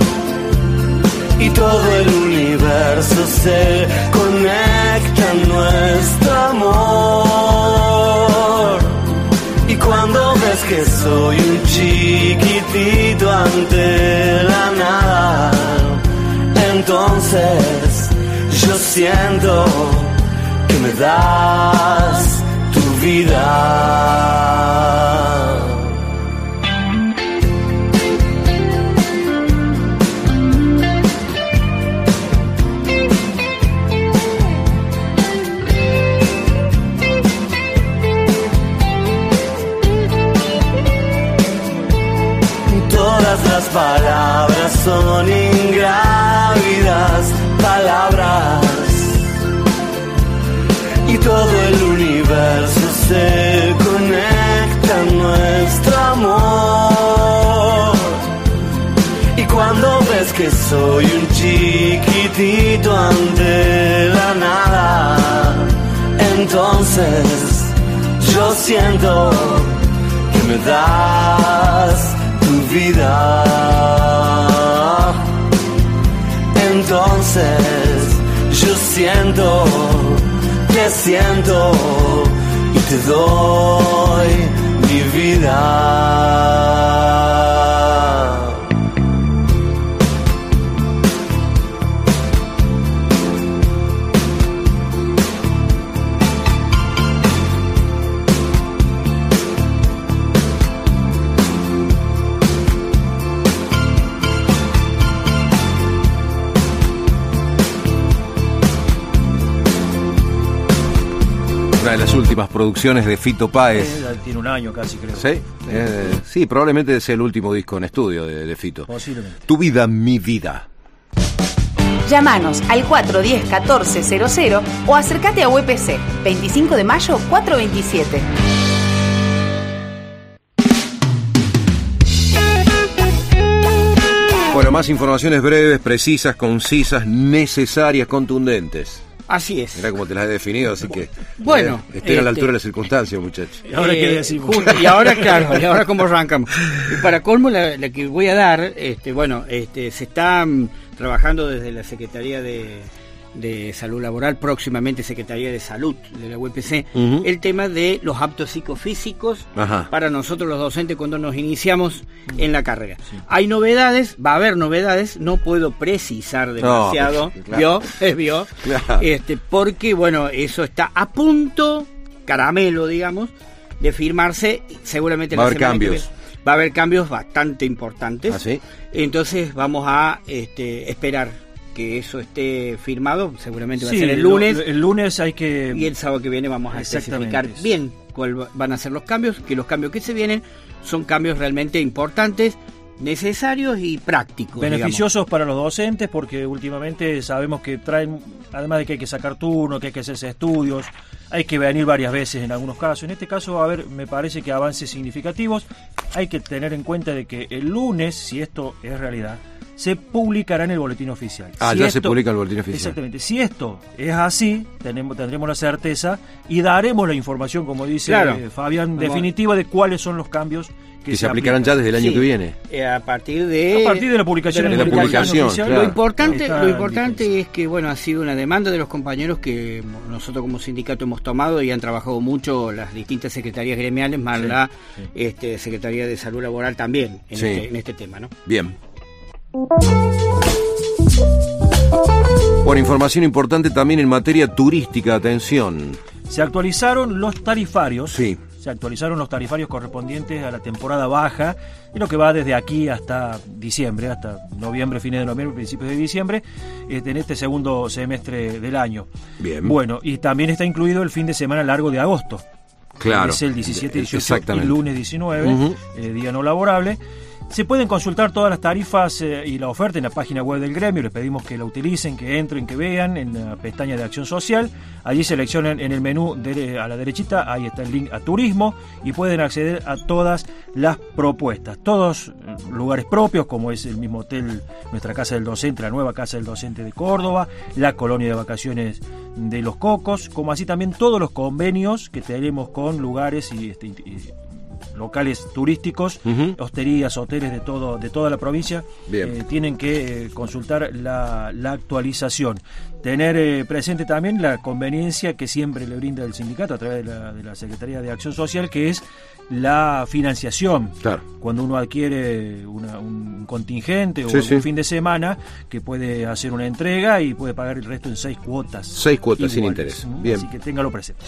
y todo el universo se conecta en nuestro amor. Y cuando ves que soy un chiquitito ante la nada, entonces yo siento que me das tu vida. Las palabras son ingrávidas palabras y todo el universo se conecta en nuestro amor. Y cuando ves que soy un chiquitito ante la nada, entonces yo siento que me das tu vida. siento y te doy mi vida. Una de las últimas producciones de Fito Páez. Tiene un año casi, creo. ¿Sí? Sí, probablemente es el último disco en estudio de Fito. Posiblemente. Tu vida, mi vida. Llámanos al 410-1400 o acércate a UPC, 25 de mayo, 427. Bueno, más informaciones breves, precisas, concisas, necesarias, contundentes. Así es. Mirá cómo te las he definido, así que bueno, estén a la altura de las circunstancias, muchachos. ¿Y ahora qué decimos? Y ahora, claro, y ahora cómo arrancamos. Y para colmo, la que voy a dar, se está trabajando desde la Secretaría de Salud Laboral, próximamente Secretaría de Salud de la UPC, el tema de los aptos psicofísicos para nosotros los docentes cuando nos iniciamos en la carrera. Sí. Hay novedades, va a haber novedades, no puedo precisar demasiado, claro. ¿Vio? Claro. Porque, bueno, eso está a punto, caramelo, digamos, de firmarse, seguramente va a haber cambios. Va a haber cambios bastante importantes. ¿Ah, sí? Entonces vamos a esperar que eso esté firmado, seguramente va a ser el lunes. El lunes hay que... Y el sábado que viene vamos a especificar bien cuáles van a ser los cambios, que los cambios que se vienen son cambios realmente importantes, necesarios y prácticos. Beneficiosos, digamos, para los docentes, porque últimamente sabemos que traen, además de que hay que sacar turno, que hay que hacerse estudios, hay que venir varias veces en algunos casos. En este caso va a haber, me parece que avances significativos. Hay que tener en cuenta de que el lunes, si esto es realidad, se publicará en el boletín oficial. Se publica en el boletín oficial. Exactamente. Si esto es así, tendremos la certeza y daremos la información, como dice Fabián, definitiva de cuáles son los cambios que se aplicarán ya desde el año que viene. A partir de la publicación. De la publicación, oficial. Claro. Lo importante es que, bueno, ha sido una demanda de los compañeros que nosotros como sindicato hemos tomado y han trabajado mucho las distintas secretarías gremiales, más la Secretaría de Salud Laboral también en este tema, ¿no? Bien. Bueno, información importante también en materia turística, atención. Se actualizaron los tarifarios. Sí. Se actualizaron los tarifarios correspondientes a la temporada baja, y lo que va desde aquí hasta diciembre, hasta noviembre, fines de noviembre, principios de diciembre, en este segundo semestre del año. Bien. Bueno, y también está incluido el fin de semana largo de agosto. Claro. Es el 17, 18 y lunes 19, día no laborable. Se pueden consultar todas las tarifas y la oferta en la página web del gremio. Les pedimos que la utilicen, que entren, que vean en la pestaña de Acción Social. Allí seleccionan en el menú a la derechita, ahí está el link a turismo y pueden acceder a todas las propuestas. Todos lugares propios, como es el mismo hotel, nuestra Casa del Docente, la nueva Casa del Docente de Córdoba, la colonia de vacaciones de Los Cocos, como así también todos los convenios que tenemos con lugares y locales turísticos, hosterías, hoteles de toda la provincia. Tienen que consultar la actualización. Tener presente también la conveniencia que siempre le brinda el sindicato a través de la Secretaría de Acción Social, que es la financiación. Claro. Cuando uno adquiere un contingente o un fin de semana, que puede hacer una entrega y puede pagar el resto en 6 cuotas. 6 cuotas sin interés. Bien. Así que téngalo presente.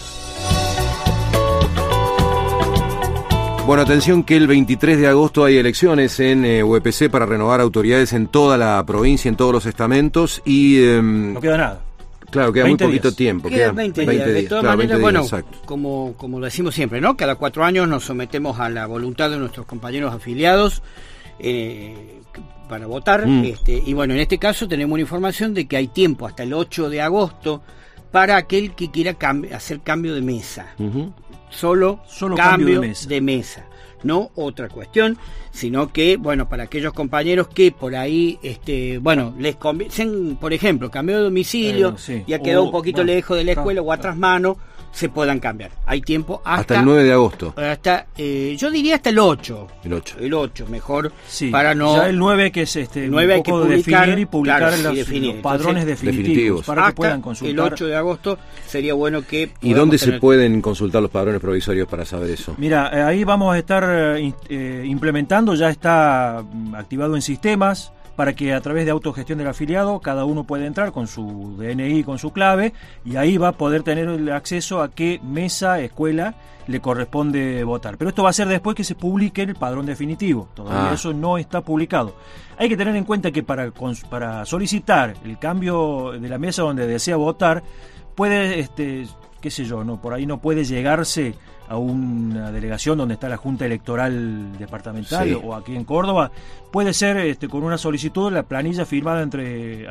Bueno, atención que el 23 de agosto hay elecciones en UPC para renovar autoridades en toda la provincia, en todos los estamentos y... no queda nada. Claro, queda muy poquito tiempo. Queda 20 días. De todas maneras, bueno, como lo decimos siempre, ¿no? Cada 4 años nos sometemos a la voluntad de nuestros compañeros afiliados para votar. Y bueno, en este caso tenemos una información de que hay tiempo hasta el 8 de agosto para aquel que quiera hacer cambio de mesa. Solo cambio de mesa, no otra cuestión, sino que, bueno, para aquellos compañeros que por ahí, les conviene, por ejemplo, cambio de domicilio, ya quedó un poquito lejos de la escuela o atrás mano, se puedan cambiar. Hay tiempo hasta el 9 de agosto. Yo diría hasta el 8. El 8 mejor, sí, para no... Ya el 9 que es 9 hay que publicar, definir y publicar claro, los padrones definitivos para que puedan consultar. El 8 de agosto sería bueno que... ¿Y dónde se pueden consultar los padrones provisorios para saber eso? Mira, ahí vamos a estar implementando, ya está activado en sistemas, para que a través de autogestión del afiliado cada uno pueda entrar con su DNI, con su clave, y ahí va a poder tener el acceso a qué mesa, escuela le corresponde votar. Pero esto va a ser después que se publique el padrón definitivo. Todavía eso no está publicado. Hay que tener en cuenta que para solicitar el cambio de la mesa donde desea votar, puede, qué sé yo, por ahí no puede llegarse a una delegación donde está la Junta Electoral Departamental o aquí en Córdoba. Puede ser con una solicitud, la planilla firmada ante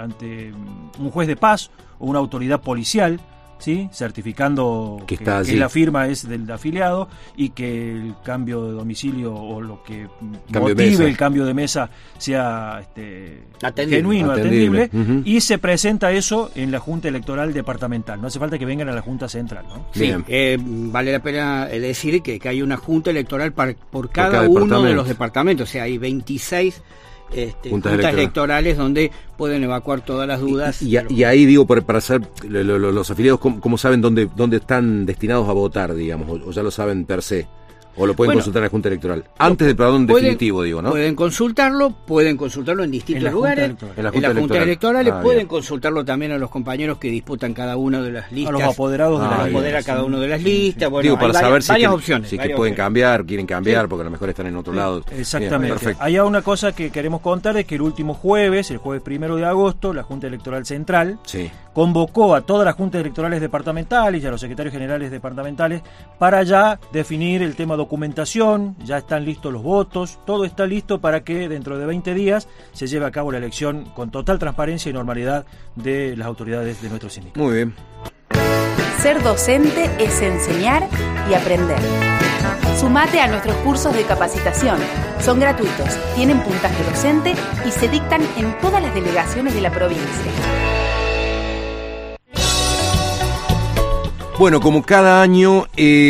un juez de paz o una autoridad policial, ¿sí? Certificando que la firma es del afiliado y que el cambio de domicilio o lo que motive el cambio de mesa sea genuino, atendible, y se presenta eso en la Junta Electoral Departamental. No hace falta que vengan a la Junta Central, ¿no? Sí, vale la pena decir que hay una Junta Electoral por cada uno de los departamentos, o sea, hay 26 juntas electorales donde pueden evacuar todas las dudas. Y ahí digo, para saber los afiliados, ¿cómo saben dónde están destinados a votar, digamos? O ya lo saben per se. O lo pueden consultar en la Junta Electoral. Antes del padrón definitivo, digo, ¿no? Pueden consultarlo en distintos lugares. En la Junta Electoral pueden consultarlo también a los compañeros que disputan cada una de las listas. A los apoderados a cada uno de las listas. Bueno, digo, para saber varias opciones. Si pueden cambiar, quieren cambiar, porque a lo mejor están en otro lado. Exactamente. Bien, hay una cosa que queremos contar, es que el último jueves, el jueves 1 de agosto, la Junta Electoral Central convocó a todas las juntas electorales departamentales y a los secretarios generales departamentales para ya definir el tema documentación. Ya están listos los votos, todo está listo para que dentro de 20 días se lleve a cabo la elección con total transparencia y normalidad de las autoridades de nuestro sindicato. Muy bien. Ser docente es enseñar y aprender. Sumate a nuestros cursos de capacitación. Son gratuitos, tienen puntaje docente y se dictan en todas las delegaciones de la provincia. Bueno, como cada año,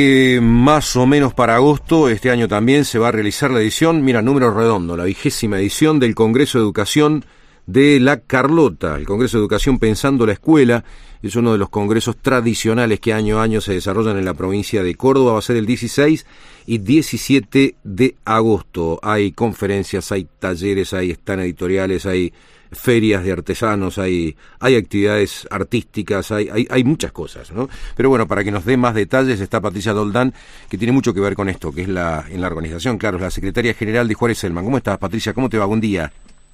más o menos para agosto, este año también se va a realizar la edición, número redondo, la 20ª edición del Congreso de Educación de La Carlota. El Congreso de Educación Pensando la Escuela es uno de los congresos tradicionales que año a año se desarrollan en la provincia de Córdoba. Va a ser el 16 y 17 de agosto. Hay conferencias, hay talleres, hay stand editoriales, hay ferias de artesanos, hay actividades artísticas, hay muchas cosas, ¿no? Pero bueno, para que nos dé más detalles está Patricia Doldán, que tiene mucho que ver con esto, que es en la organización, claro, es la secretaria general de Juárez Selman. ¿Cómo estás, Patricia? ¿Cómo te va? Buen día.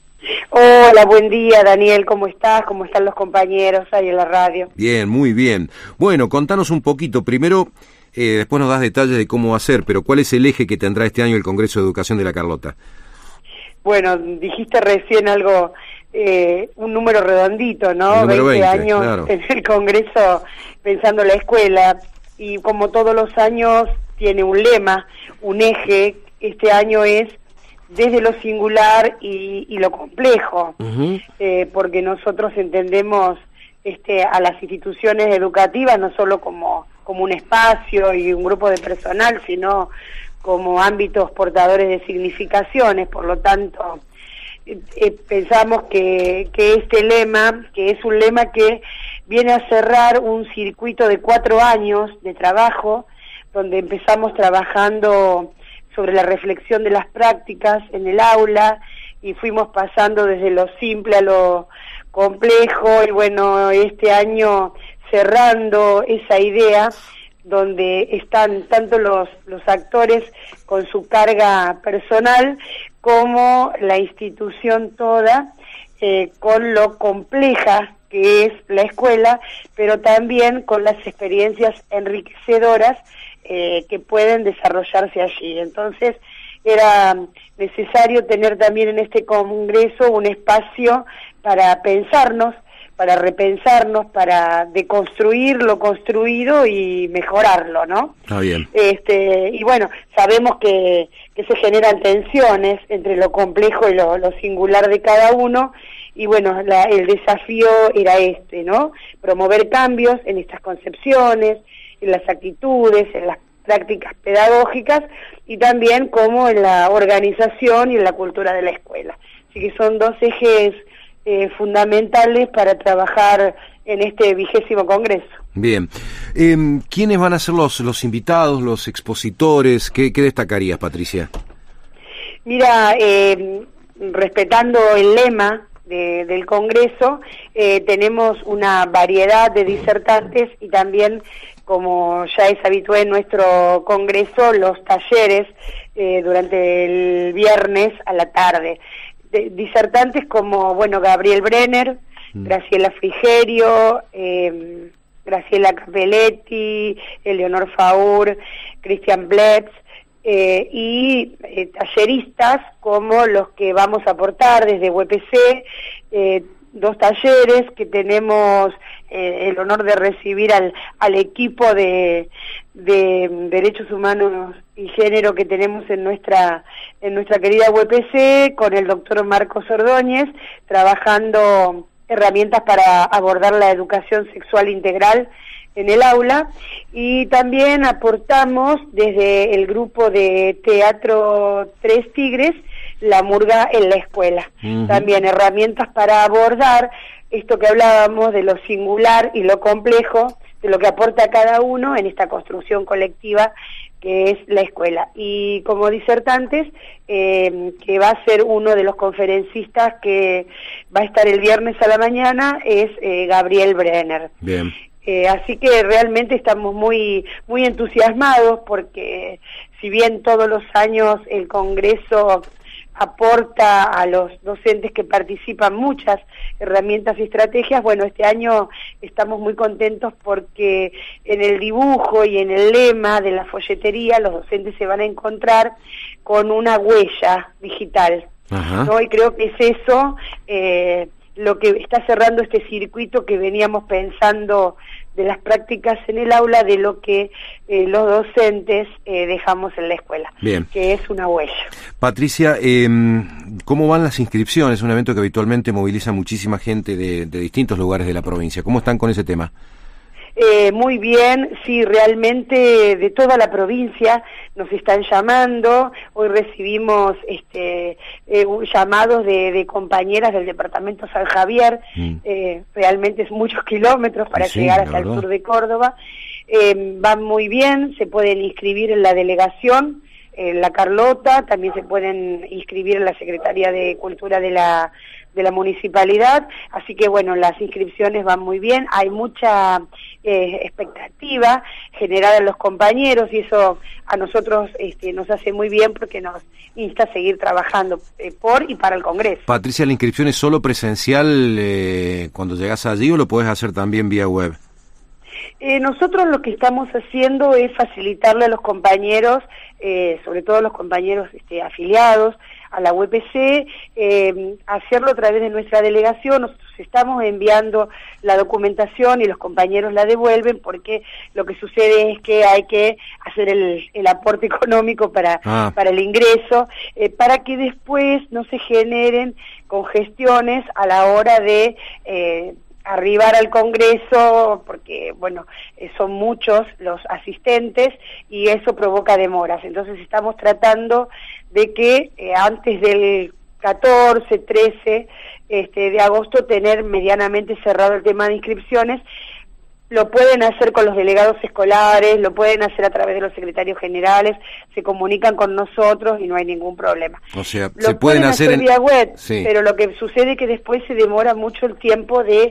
Hola, buen día, Daniel, ¿cómo estás? ¿Cómo están los compañeros ahí en la radio? Bien, muy bien. Bueno, contanos un poquito, primero, después nos das detalles de cómo va a ser, pero ¿cuál es el eje que tendrá este año el Congreso de Educación de La Carlota? Bueno, dijiste recién algo, un número redondito, ¿no? El número 20 años claro. En el Congreso Pensando la Escuela, y como todos los años tiene un lema, un eje. Este año es desde lo singular y lo complejo, porque nosotros entendemos a las instituciones educativas no solo como un espacio y un grupo de personal, sino como ámbitos portadores de significaciones. Por lo tanto, pensamos que este lema, que es un lema que viene a cerrar un circuito de 4 años de trabajo, donde empezamos trabajando sobre la reflexión de las prácticas en el aula y fuimos pasando desde lo simple a lo complejo, y bueno, este año cerrando esa idea donde están tanto los actores con su carga personal como la institución toda, con lo compleja que es la escuela, pero también con las experiencias enriquecedoras que pueden desarrollarse allí. Entonces era necesario tener también en este congreso un espacio para pensarnos, para repensarnos, para deconstruir lo construido y mejorarlo, ¿no? Está bien. Y bueno, sabemos que se generan tensiones entre lo complejo y lo singular de cada uno, y bueno, el desafío era ¿no? Promover cambios en estas concepciones, en las actitudes, en las prácticas pedagógicas y también como en la organización y en la cultura de la escuela. Así que son dos ejes fundamentales para trabajar en este 20º Congreso. Bien. ¿Quiénes van a ser los invitados, los expositores? ¿Qué destacarías, Patricia? Mira, respetando el lema del Congreso, tenemos una variedad de disertantes y también, como ya es habitual en nuestro Congreso, los talleres durante el viernes a la tarde. Disertantes como, bueno, Gabriel Brenner, Graciela Frigerio, Graciela Capelletti, Eleonor Faur, Cristian Bletz, y talleristas como los que vamos a aportar desde UPC, 2 talleres que tenemos el honor de recibir al equipo de Derechos Humanos y Género que tenemos en nuestra querida UPC, con el doctor Marcos Ordóñez, trabajando herramientas para abordar la educación sexual integral en el aula, y también aportamos desde el grupo de Teatro Tres Tigres, La Murga en la Escuela. También herramientas para abordar esto que hablábamos de lo singular y lo complejo, de lo que aporta cada uno en esta construcción colectiva que es la escuela. Y como disertantes, que va a ser uno de los conferencistas que va a estar el viernes a la mañana, es Gabriel Brenner. Bien. Así que realmente estamos muy entusiasmados, porque si bien todos los años el Congreso aporta a los docentes que participan muchas herramientas y estrategias, bueno, este año estamos muy contentos porque en el dibujo y en el lema de la folletería los docentes se van a encontrar con una huella digital, ¿no? Y creo que es eso lo que está cerrando este circuito que veníamos pensando de las prácticas en el aula, de lo que los docentes dejamos en la escuela. Bien. Que es una huella. Patricia, ¿cómo van las inscripciones? Un evento que habitualmente moviliza muchísima gente de distintos lugares de la provincia. ¿Cómo están con ese tema? Muy bien, sí, realmente de toda la provincia nos están llamando. Hoy recibimos llamados de compañeras del departamento San Javier, realmente es muchos kilómetros para llegar hasta el sur de Córdoba. Van muy bien, se pueden inscribir en la delegación, en la Carlota, también se pueden inscribir en la Secretaría de Cultura de la municipalidad, así que bueno, las inscripciones van muy bien, hay mucha expectativa generada en los compañeros, y eso a nosotros nos hace muy bien, porque nos insta a seguir trabajando por y para el Congreso. Patricia, ¿la inscripción es solo presencial cuando llegas allí, o lo puedes hacer también vía web? Nosotros lo que estamos haciendo es facilitarle a los compañeros, sobre todo a los compañeros afiliados a la UPC, hacerlo a través de nuestra delegación. Nosotros estamos enviando la documentación y los compañeros la devuelven, porque lo que sucede es que hay que hacer el aporte económico para el ingreso, para que después no se generen congestiones a la hora de arribar al Congreso, porque bueno, son muchos los asistentes y eso provoca demoras. Entonces estamos tratando de que antes del 14, 13 de agosto tener medianamente cerrado el tema de inscripciones. Lo pueden hacer con los delegados escolares, lo pueden hacer a través de los secretarios generales, se comunican con nosotros y no hay ningún problema. O sea, se pueden hacer vía web, sí, pero lo que sucede es que después se demora mucho el tiempo de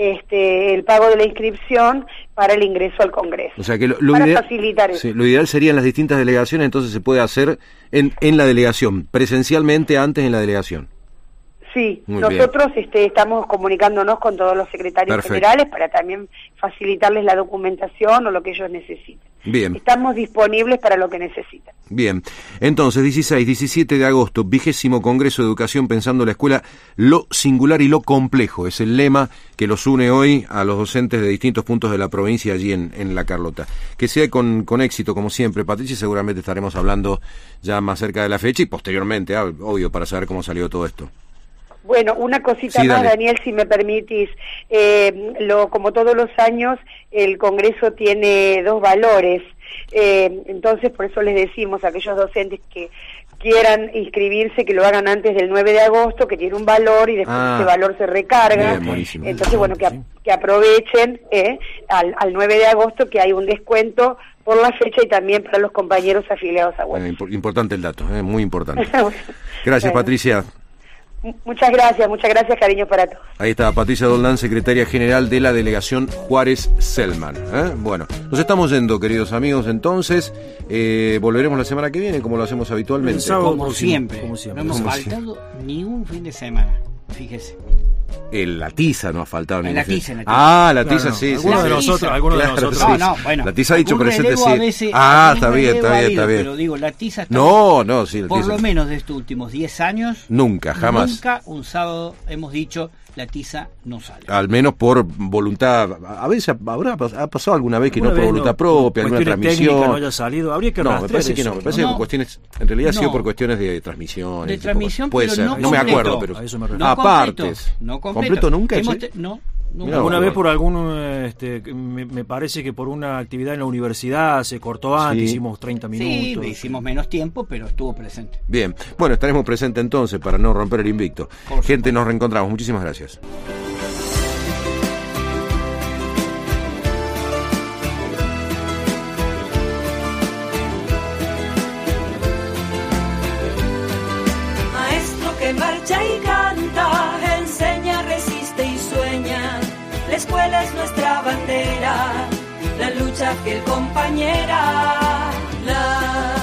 el pago de la inscripción para el ingreso al Congreso. O sea que para facilitar eso. Sí, lo ideal sería en las distintas delegaciones, entonces se puede hacer en la delegación, presencialmente antes en la delegación. Sí, muy nosotros estamos comunicándonos con todos los secretarios generales para también facilitarles la documentación o lo que ellos necesiten. Bien. Estamos disponibles para lo que necesitan. Bien, entonces 16, 17 de agosto, 20º Congreso de Educación Pensando la Escuela, lo singular y lo complejo, es el lema que los une hoy a los docentes de distintos puntos de la provincia allí en La Carlota. Que sea con éxito, como siempre, Patricia, seguramente estaremos hablando ya más cerca de la fecha y posteriormente, obvio, para saber cómo salió todo esto. Bueno, una cosita Sí, más, dale. Daniel, si me permitís. Como todos los años, el Congreso tiene 2 valores. Entonces, por eso les decimos a aquellos docentes que quieran inscribirse, que lo hagan antes del 9 de agosto, que tiene un valor y después ese valor se recarga. Bien, buenísimo. Entonces, bueno, que aprovechen al 9 de agosto, que hay un descuento por la fecha y también para los compañeros afiliados a UEP. Importante el dato, muy importante. Gracias, Bueno. Patricia. Muchas gracias, cariño para todos. Ahí está Patricia Doldán, secretaria general de la delegación Juárez-Selman. Bueno, nos estamos yendo, queridos amigos, entonces volveremos la semana que viene, como lo hacemos habitualmente. Como siempre. No hemos faltado ni un fin de semana, fíjese. La tiza no ha faltado. La tiza. La tiza, sí. Algunos de nosotros. Sí. No, bueno. La tiza ha dicho presente, sí. Veces, está bien. Pero digo, la tiza está sí. La por tiza. lo menos de estos últimos 10 años. Jamás. Nunca un sábado hemos dicho la tiza no sale. Al menos por voluntad. A veces ha pasado alguna vez que no por voluntad propia, alguna transmisión. No haya salido. Habría que me parece que no. Me parece que por cuestiones, en realidad ha sido por cuestiones de transmisión. De transmisión, puede pero ser. no me acuerdo, pero a eso me refiero. Aparte. No completo nunca. No. Una vez por me parece que por una actividad en la universidad se cortó antes, hicimos 30 minutos. Sí, hicimos menos tiempo, pero estuvo presente. Bien, bueno, estaremos presentes entonces para no romper el invicto. Gente, nos reencontramos. Muchísimas gracias. Maestro que marcha y canta, enseña, resiste y sueña. La escuela es nuestra bandera, la lucha fiel compañera.